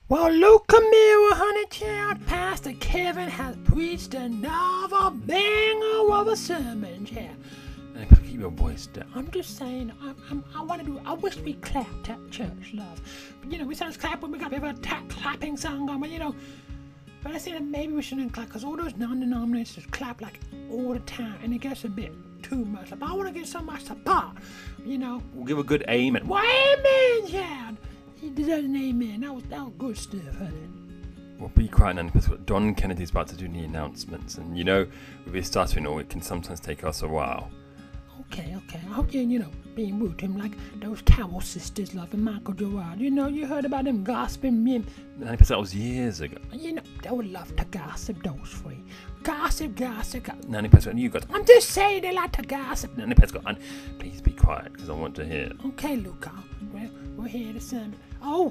Well, look, Camille, honey child, Pastor Kevin has preached another banger of a sermon, child. And keep your voice down. I'm just saying, I wish we clapped at church, love. But, we sometimes clap when we got a clapping song going, But I think that maybe we shouldn't clap, because all those non-denominations clap like all the time, and it gets a bit too much. Like, I want to get so much support, We'll give a good amen. Well, amen, child. He deserves an amen. That was good stuff, honey. Well, be quiet, Nanny, because Don Kennedy's about to do the announcements, and with his stuttering all, it can sometimes take us a while. Okay. I hope you, being rude to him like those Carol sisters, love, and Michael Gerard. You heard about them gossiping men. Nanny, that was years ago. They would love to gossip, those three. Gossip. Nanny, you got. I'm just saying they like to gossip. Nanny, please be quiet, because I want to hear. Okay, Luca. We're here to sermon. Oh,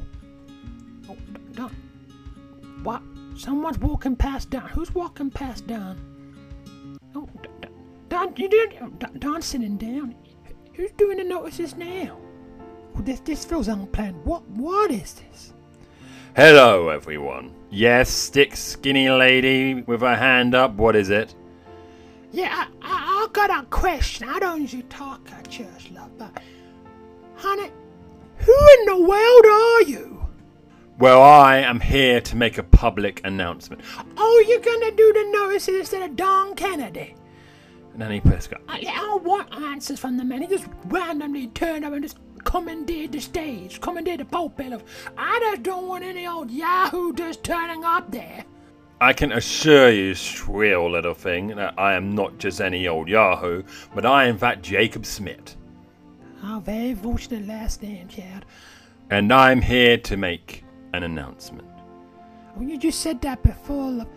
Don. What? Someone's walking past Don. Who's walking past Don? Oh, Don, Don's sitting down. Who's doing the notices now? Oh, this feels unplanned. What is this? Hello, everyone. Yes, thick, skinny lady with her hand up. What is it? Yeah, I got a question. I don't usually talk at church, love, but honey, who in the world are you? Well, I am here to make a public announcement. Oh, you're gonna do the notices instead of Don Kennedy? Nanny Prescott. I don't want answers from the man. He just randomly turned up and just commandeered the stage, commandeered the pulpit. I just don't want any old yahoo just turning up there. I can assure you, shrill little thing, that I am not just any old yahoo, but I am in fact Jacob Smith. Oh, very fortunate last name, Chad. And I'm here to make an announcement. Oh, you just said that before, love.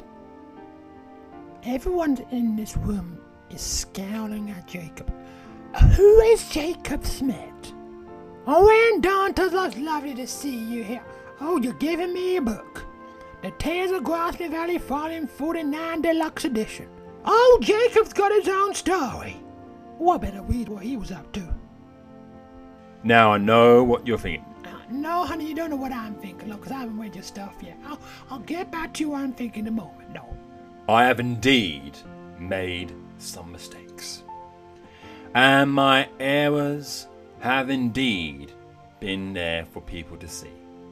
Everyone in this room is scowling at Jacob. Who is Jacob Smith? Oh, and Don, it's lovely to see you here. Oh, you're giving me a book. The Tales of Grosvenor Valley, Volume 49 Deluxe Edition. Oh, Jacob's got his own story. Oh, I better read what he was up to. Now I know what you're thinking. No, honey, you don't know what I'm thinking, because I haven't read your stuff yet. I'll get back to you what I'm thinking in a moment, no. I have indeed made some mistakes. And my errors have indeed been there for people to see.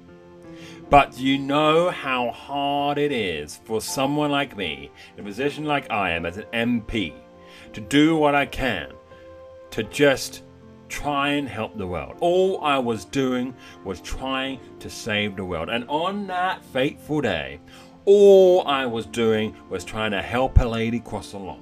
But you know how hard it is for someone like me, in a position like I am as an MP, to do what I can to just try and help the world. All I was doing was trying to save the world. And on that fateful day, all I was doing was trying to help a lady cross along.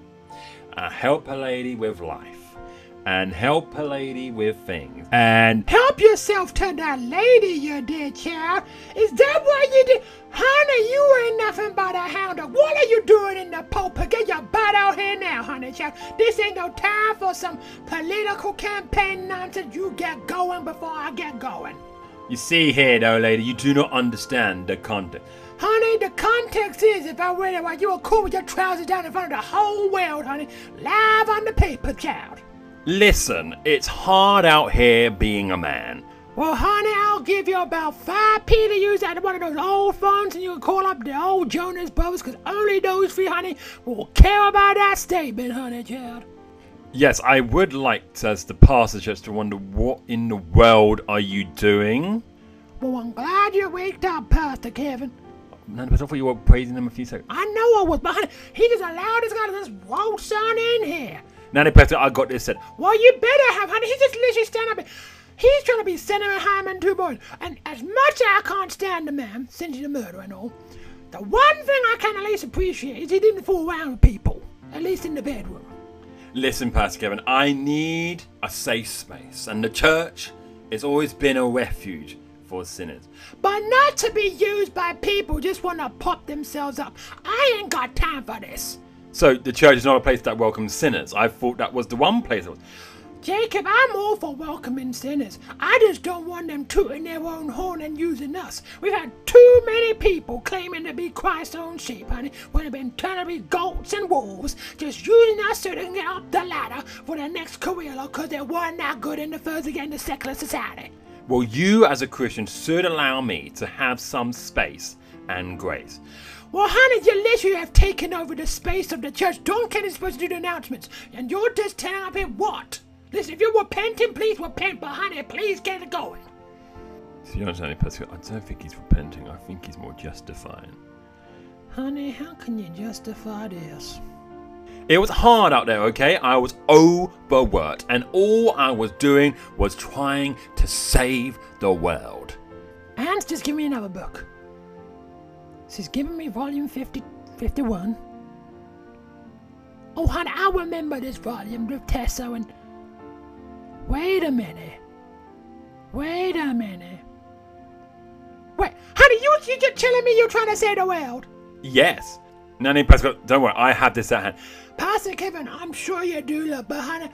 Help a lady with life. And help a lady with things. And help yourself to that lady, you did, child. Is that what you did? Honey, you ain't nothing but a hound dog. What are you doing in the pulpit? Get your butt out here now, honey, child. This ain't no time for some political campaign nonsense. You get going before I get going. You see here, though, lady, you do not understand the context. Honey, the context is, if I read it right, you were cool with your trousers down in front of the whole world, honey. Live on the paper, child. Listen, it's hard out here being a man. Well, honey, I'll give you about 5p to use out of one of those old phones, and you can call up the old Jonas Brothers, because only those three, honey, will care about that statement, honey, child. Yes, I would like, as the pastor, just to wonder, what in the world are you doing? Well, I'm glad you waked up, Pastor Kevin. No, but I thought you were praising him a few seconds. I know I was, but honey, he just allowed this guy to just waltz on in here. Nanny Pastor, I got this set. Well, you better have, honey. He just literally stand up. He's trying to be Senator Hyman 2.0. And as much as I can't stand the man, since he's a murderer and all, the one thing I can at least appreciate is he didn't fool around with people. At least in the bedroom. Listen, Pastor Kevin, I need a safe space. And the church has always been a refuge for sinners. But not to be used by people who just want to pop themselves up. I ain't got time for this. So the church is not a place that welcomes sinners. I thought that was the one place. Jacob, I'm all for welcoming sinners. I just don't want them tooting their own horn and using us. We've had too many people claiming to be Christ's own sheep, honey, when they've been turning to be goats and wolves, just using us so they can get up the ladder for their next career because they weren't that good in the first again the secular society. Well, you as a Christian should allow me to have some space and grace. Well, honey, you literally have taken over the space of the church. Duncan is supposed to do the announcements, and you're just telling up here what? Listen, if you're repenting, please repent, but honey, please get it going. So you understand, Pascal? I don't think he's repenting. I think he's more justifying. Honey, how can you justify this? It was hard out there, okay? I was overworked, and all I was doing was trying to save the world. Anne's just give me another book. She's giving me volume 51. Oh, honey, I remember this volume with Tessa and... Wait a minute. Wait, honey, you just telling me you're trying to save the world? Yes. Nanny Pascal, don't worry, I have this at hand. Pastor Kevin, I'm sure you do, love, but honey,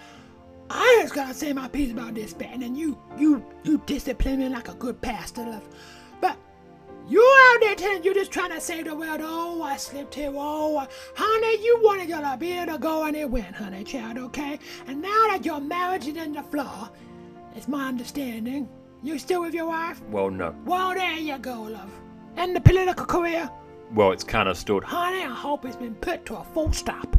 I just gotta say my piece about this, man, and you discipline me like a good pastor, love. But you out there telling you're just trying to save the world. Oh, I slipped here. Oh, honey, you wanted your beer to go and it went, honey, child, okay? And now that your marriage is in the floor, it's my understanding. You still with your wife? Well, no. Well, there you go, love. And the political career? Well, it's kind of stood. Honey, I hope it's been put to a full stop.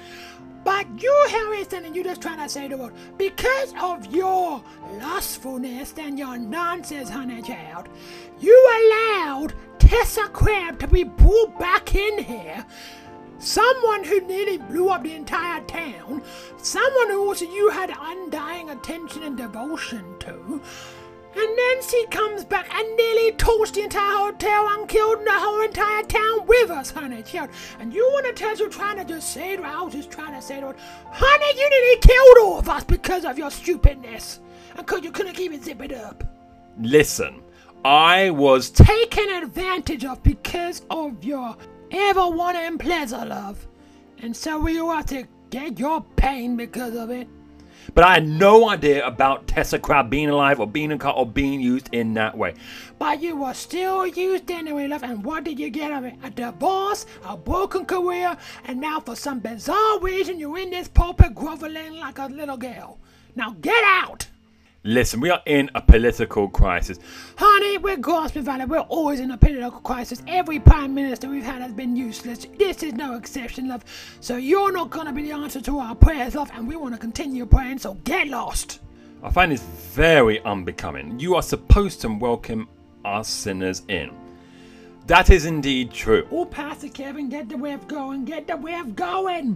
But you, Harrison, and you just trying to say the word. Because of your lustfulness and your nonsense, honey child, you allowed Tessa Crab to be brought back in here. Someone who nearly blew up the entire town. Someone who also you had undying attention and devotion to. And then she comes back and nearly torched the entire hotel and killed the whole entire town with us, honey child. And you want to tell us you're trying to just say it? I was just trying to say it. Honey, you nearly killed all of us because of your stupidness. And because you couldn't keep it zipped up. Listen, I was taken advantage of because of your ever-wanting pleasure, love. And so we all have to get your pain because of it. But I had no idea about Tessa Crab being alive or being in a car or being used in that way. But you were still used anyway, love, and what did you get of it? A divorce, a broken career, and now for some bizarre reason you're in this pulpit groveling like a little girl. Now get out! Listen, we are in a political crisis. Honey, we're Gospel Valley. We're always in a political crisis. Every prime minister we've had has been useless. This is no exception, love. So you're not going to be the answer to our prayers, love, and we want to continue praying, so get lost. I find this very unbecoming. You are supposed to welcome us sinners in. That is indeed true. Oh, Pastor Kevin, get the whip going. Get the whip going.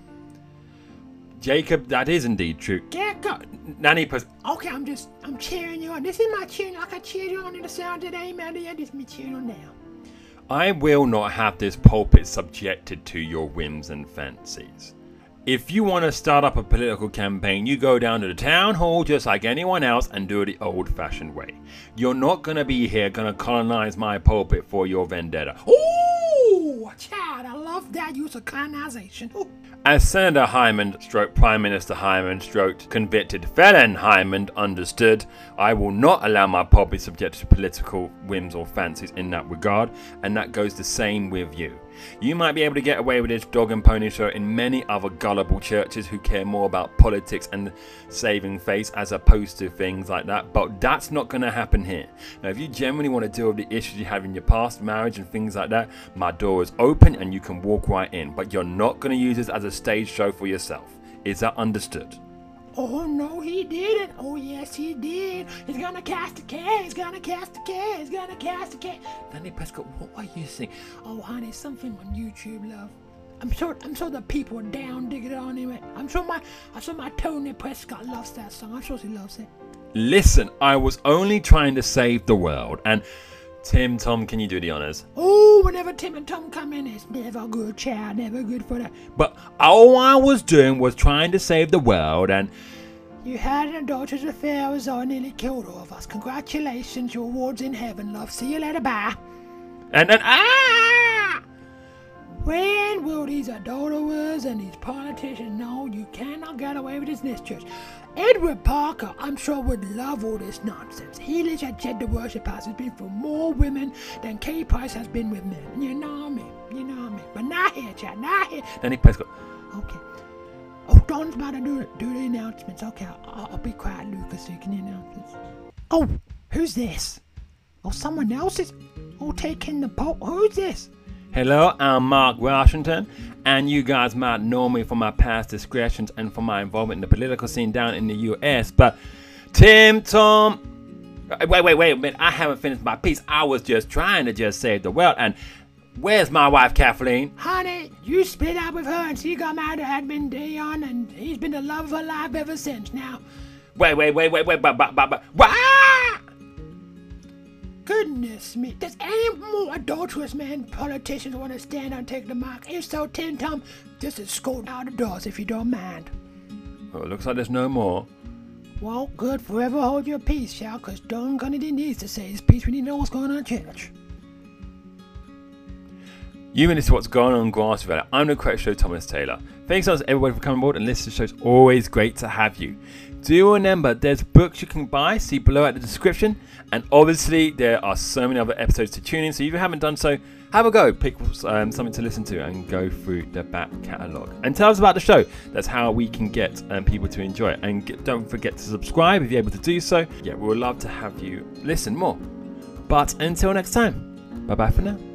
Jacob, that is indeed true. Get go. Nanny, okay, I'm cheering you on. This is my cheering, like I cheered you on in the sound today, man. Yeah, this is me cheering on now. I will not have this pulpit subjected to your whims and fancies. If you want to start up a political campaign, you go down to the town hall just like anyone else and do it the old-fashioned way. You're not going to be here going to colonize my pulpit for your vendetta. Ooh, child, I love that use of colonization. Ooh. As Senator Hyman, Prime Minister Hyman, convicted felon Hyman understood, I will not allow my pulpit subject to political whims or fancies in that regard, and that goes the same with you. You might be able to get away with this dog and pony show in many other gullible churches who care more about politics and saving face as opposed to things like that, but that's not going to happen here. Now, if you genuinely want to deal with the issues you have in your past marriage and things like that, my door is open and you can walk right in, but you're not going to use this as a stage show for yourself. Is that understood? Oh, no, he didn't. Oh, yes, he did. He's gonna cast a cat. He's gonna cast a cat. He's gonna cast a cat. Nanny Prescott, what are you saying? Oh, honey, something on YouTube, love. I'm sure the people are down digging it on him. I'm sure my Tony Prescott loves that song. I'm sure he loves it. Listen, I was only trying to save the world, and Tom, can you do the honors? Oh, whenever Tim and Tom come in, it's never good, child, never good for that. But all I was doing was trying to save the world, and... You had an adulterous affair with Zoe, nearly killed all of us. Congratulations, your reward's in heaven, love. See you later, bye. And ah! When will these adulterers and these politicians know you cannot get away with this in this church? Edward Parker, I'm sure, would love all this nonsense. He lives at Jed the Worship House has been for more women than Kay Price has been with men. You know me. But not here, Chad, not here. Nanny Prescott. Okay. Oh, Don's about to do the announcements. Okay, I'll be quiet, Lucas, so you can hear announcements. Oh, Who's this? Oh, someone else is taking the poll. Who's this? Hello, I'm Mark Washington, and you guys might know me for my past discretions and for my involvement in the political scene down in the US, but Tim Tom... Wait a minute, I haven't finished my piece. I was just trying to save the world, and where's my wife, Kathleen? Honey, you split up with her and she got married to Admin Dion, and he's been the love of her life ever since. Now... Wait, Goodness me, does any more adulterous man politicians want to stand and take the mark? If so, Tim Tom, just escort out the doors if you don't mind. Well, it looks like there's no more. Well, good, forever hold your peace, shall, because Don Kennedy needs to say his piece when he knows what's going on in church. You've been listening to What's Going On in Grass Valley. I'm the Correct Show, Thomas Taylor. Thanks so much everybody for coming aboard and listening to the show. It's always great to have you. Do remember, there's books you can buy, see below at the description, and obviously there are so many other episodes to tune in, so if you haven't done so, have a go, pick something to listen to and go through the back catalogue. And tell us about the show. That's how we can get people to enjoy it. And don't forget to subscribe if you're able to do so. Yeah, we would love to have you listen more. But until next time, bye bye for now.